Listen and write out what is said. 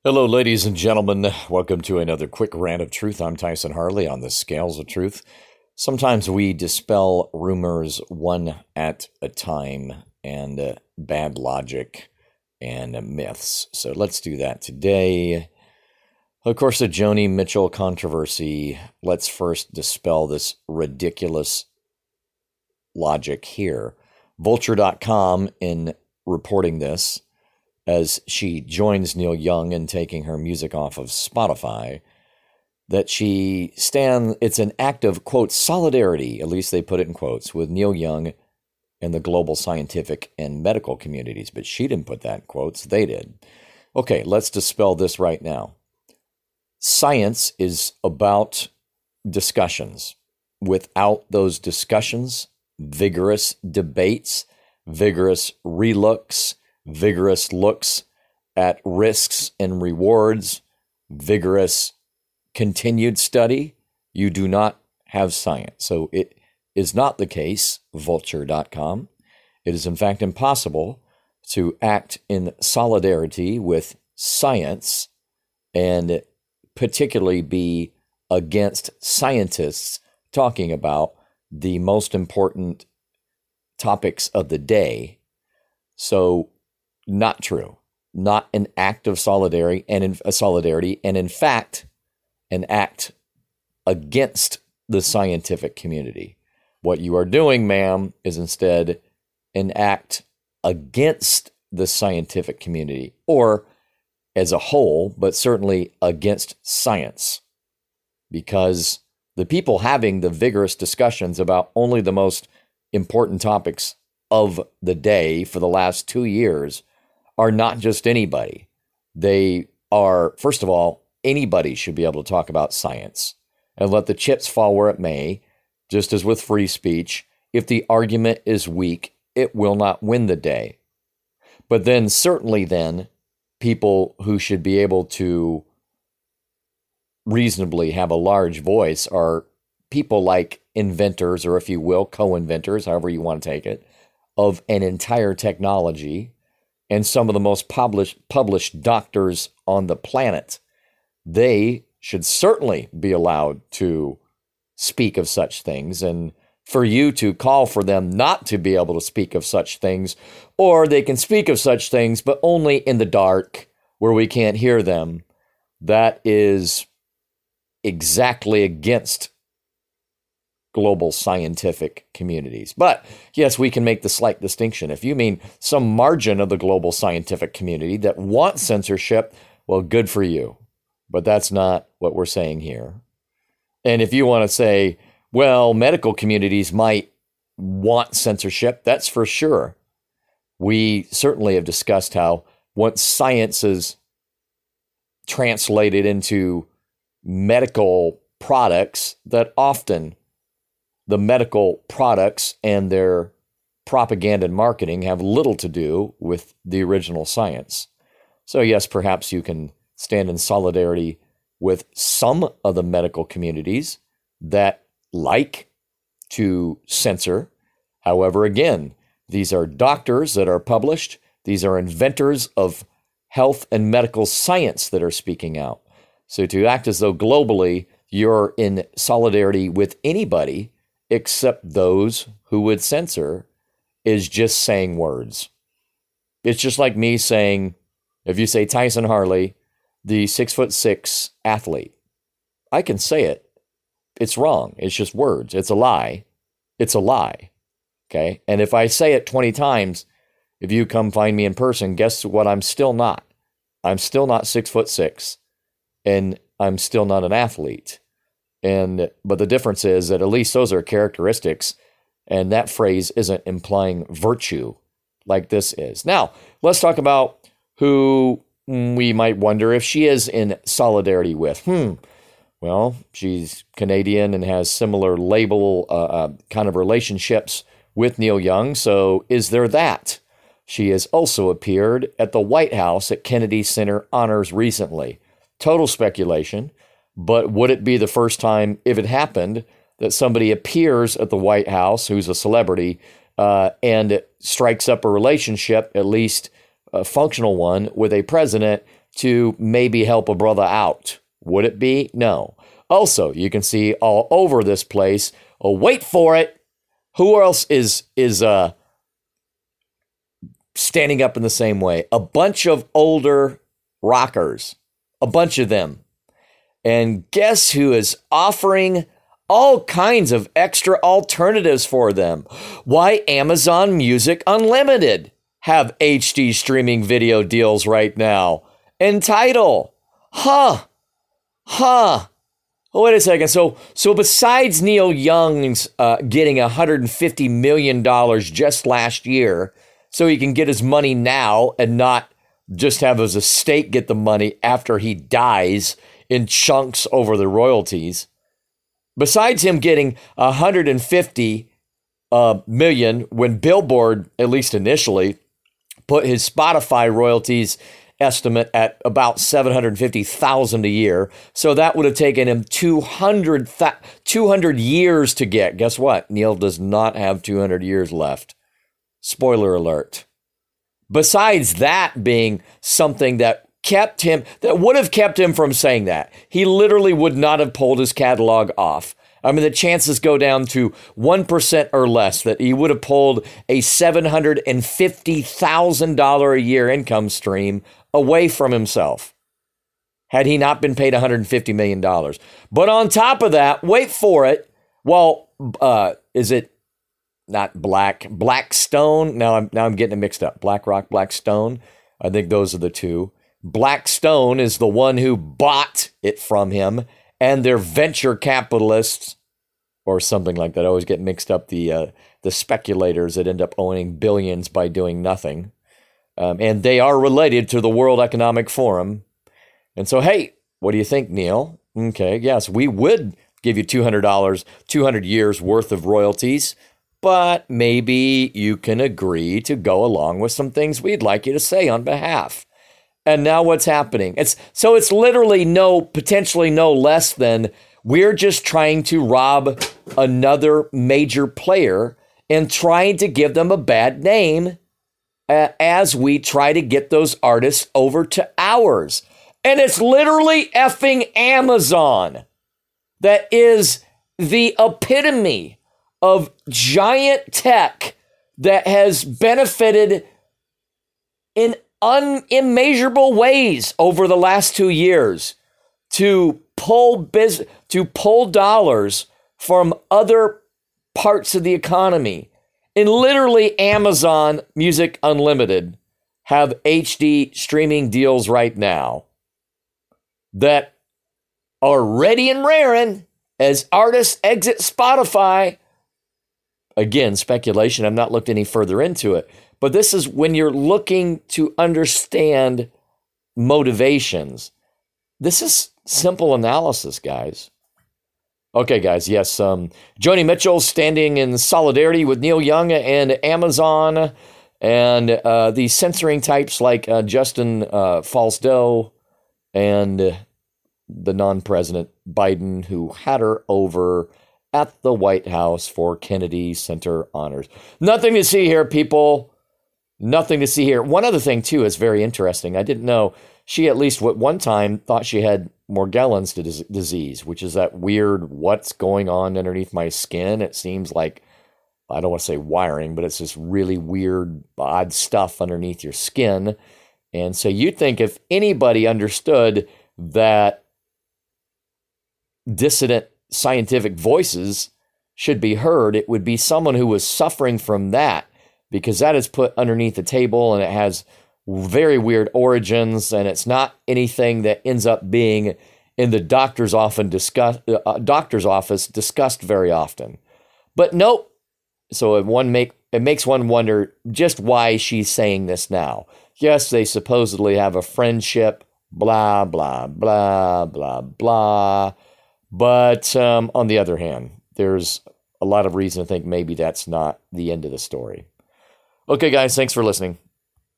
Hello, ladies and gentlemen. Welcome to another quick rant of truth. I'm Tyson Harley on the Scales of Truth. Sometimes we dispel rumors one at a time and bad logic and myths. So let's do that today. Of course, the Joni Mitchell controversy. Let's first dispel this ridiculous logic here. Vulture.com, in reporting this, as she joins Neil Young in taking her music off of Spotify, that it's an act of, quote, solidarity, at least they put it in quotes, with Neil Young and the global scientific and medical communities. But she didn't put that in quotes, they did. Okay, let's dispel this right now. Science is about discussions. Without those discussions, vigorous debates, vigorous relooks, vigorous looks at risks and rewards, vigorous continued study, you do not have science. So it is not the case, vulture.com. It is in fact impossible to act in solidarity with science and particularly be against scientists talking about the most important topics of the day. So not true, not an act of solidarity, and in fact, an act against the scientific community. What you are doing, ma'am, is instead an act against the scientific community, or as a whole, but certainly against science, because the people having the vigorous discussions about only the most important topics of the day for the last 2 years are not just anybody. They are, first of all, anybody should be able to talk about science and let the chips fall where it may, just as with free speech. If the argument is weak, it will not win the day. But then certainly then, people who should be able to reasonably have a large voice are people like inventors, or if you will, co-inventors, however you want to take it, of an entire technology, and some of the most published doctors on the planet. They should certainly be allowed to speak of such things, and for you to call for them not to be able to speak of such things, or they can speak of such things, but only in the dark where we can't hear them, that is exactly against global scientific communities. But yes, we can make the slight distinction. If you mean some margin of the global scientific community that wants censorship, well, good for you. But that's not what we're saying here. And if you want to say, well, medical communities might want censorship, that's for sure. We certainly have discussed how once science is translated into medical products, that often the medical products and their propaganda and marketing have little to do with the original science. So yes, perhaps you can stand in solidarity with some of the medical communities that like to censor. However, again, these are doctors that are published. These are inventors of health and medical science that are speaking out. So to act as though globally you're in solidarity with anybody except those who would censor is just saying words. It's just like me saying, if you say Tyson Harley, the 6'6" athlete, I can say it. It's wrong. It's just words. It's a lie. It's a lie. Okay. And if I say it 20 times, if you come find me in person, guess what? I'm still not. I'm still not 6'6", and I'm still not an athlete. But the difference is that at least those are characteristics, and that phrase isn't implying virtue like this is. Now, let's talk about who we might wonder if she is in solidarity with. Well, she's Canadian and has similar label kind of relationships with Neil Young. So is there that? She has also appeared at the White House at Kennedy Center Honors recently. Total speculation, but would it be the first time, if it happened, that somebody appears at the White House who's a celebrity and strikes up a relationship, at least a functional one, with a president to maybe help a brother out. Would it be? No. Also, you can see all over this place, wait for it, who else is standing up in the same way? A bunch of older rockers, a bunch of them. And guess who is offering all kinds of extra alternatives for them? Why, Amazon Music Unlimited have HD streaming video deals right now. And Tidal. Wait a second. So besides Neil Young's getting $150 million just last year, so he can get his money now and not just have his estate get the money after he dies in chunks over the royalties. Besides him getting $150 million when Billboard, at least initially, put his Spotify royalties estimate at about $750,000 a year. So that would have taken him 200 years to get. Guess what? Neil does not have 200 years left. Spoiler alert. Besides that being something that would have kept him from saying that, he literally would not have pulled his catalog off. I mean, the chances go down to 1% or less that he would have pulled a $750,000 a year income stream away from himself had he not been paid $150 million. But on top of that, wait for it. Well, is it not Blackstone? Now I'm getting it mixed up. BlackRock, Blackstone. I think those are the two. Blackstone is the one who bought it from him, and they're venture capitalists or something like that. I always get mixed up the speculators that end up owning billions by doing nothing. And they are related to the World Economic Forum. And so, hey, what do you think, Neil? Okay, yes, we would give you $200, 200 years worth of royalties, but maybe you can agree to go along with some things we'd like you to say on behalf. And now what's happening? It's literally potentially no less than we're just trying to rob another major player and trying to give them a bad name as we try to get those artists over to ours. And it's literally effing Amazon that is the epitome of giant tech that has benefited in unimmeasurable ways over the last 2 years to pull dollars from other parts of the economy. And literally Amazon Music Unlimited have HD streaming deals right now that are ready and raring as artists exit Spotify. Again, speculation. I've not looked any further into it. But this is when you're looking to understand motivations. This is simple analysis, guys. Okay, guys, yes. Joni Mitchell standing in solidarity with Neil Young and Amazon and the censoring types like Justin Falsdoe and the non-president Biden, who had her over at the White House for Kennedy Center honors. Nothing to see here, people. Nothing to see here. One other thing, too, is very interesting. I didn't know she at least at one time thought she had Morgellons disease, which is that weird what's going on underneath my skin. It seems like, I don't want to say wiring, but it's this really weird, odd stuff underneath your skin. And so you'd think if anybody understood that dissident scientific voices should be heard, it would be someone who was suffering from that, because that is put underneath the table and it has very weird origins, and it's not anything that ends up being in the doctor's office discussed very often. But nope. So it makes one wonder just why she's saying this now. Yes, they supposedly have a friendship, blah, blah, blah, blah, blah. But on the other hand, there's a lot of reason to think maybe that's not the end of the story. Okay, guys, thanks for listening.